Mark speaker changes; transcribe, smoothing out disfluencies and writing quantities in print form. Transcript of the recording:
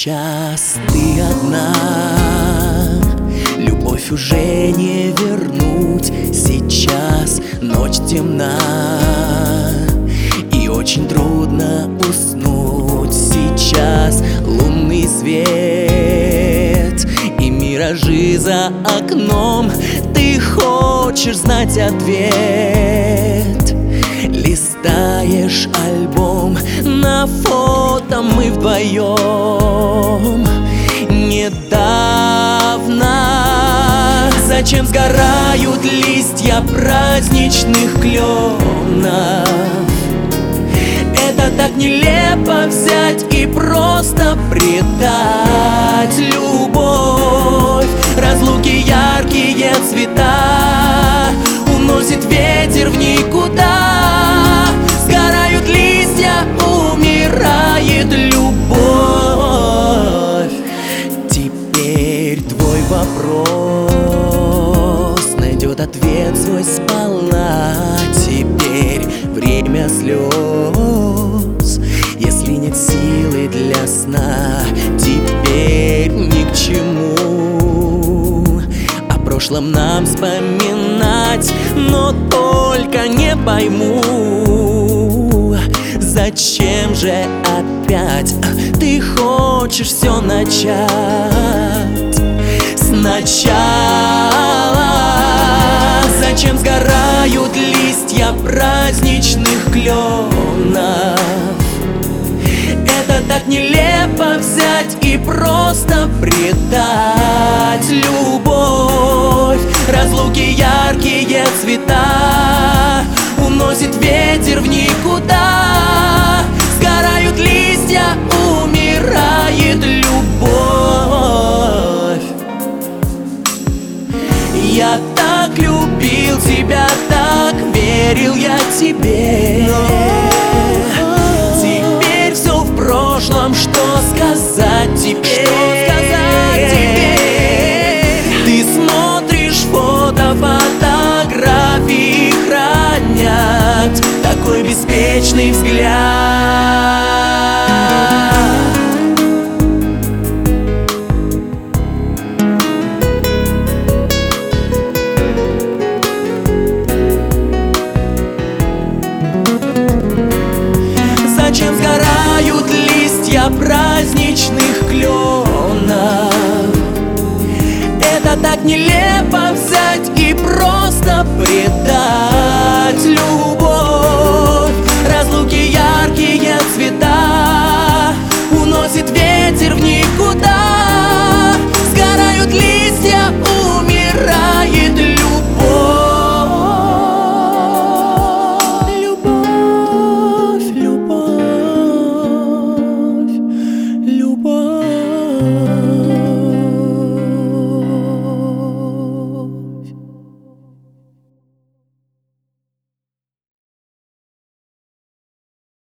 Speaker 1: Сейчас ты одна, любовь уже не вернуть. Сейчас ночь темна, и очень трудно уснуть. Сейчас лунный свет и миражи за окном. Ты хочешь знать ответ, листаешь альбом, на фото мы вдвоем недавно. Зачем сгорают листья праздничных кленов? Это так нелепо взять и просто предать любовь. Разлуки яркие цвета уносит ветер в никуда. Сгорают листья, умирает любовь. Теперь твой вопрос найдет ответ свой сполна. Теперь время слез, если нет силы для сна. Теперь ни к чему о прошлом нам вспоминать, но только не пойму, зачем же опять ты хочешь все начать сначала? Зачем сгорают листья праздничных кленов? Это так нелепо взять и просто предать любовь. Разлуки яркие цвета уносит ветер в никуда. Сгорают листья, умирает любовь. Я так любил тебя, так верил я тебе. Теперь все в прошлом, что сказать теперь? Ты смотришь фото, фотографии хранят такой беспечный взгляд. Зачем сгорают листья праздничных кленов? Это так нелепо взять и просто предать любовь. Разлуки яркие цвета уносит ветер в них.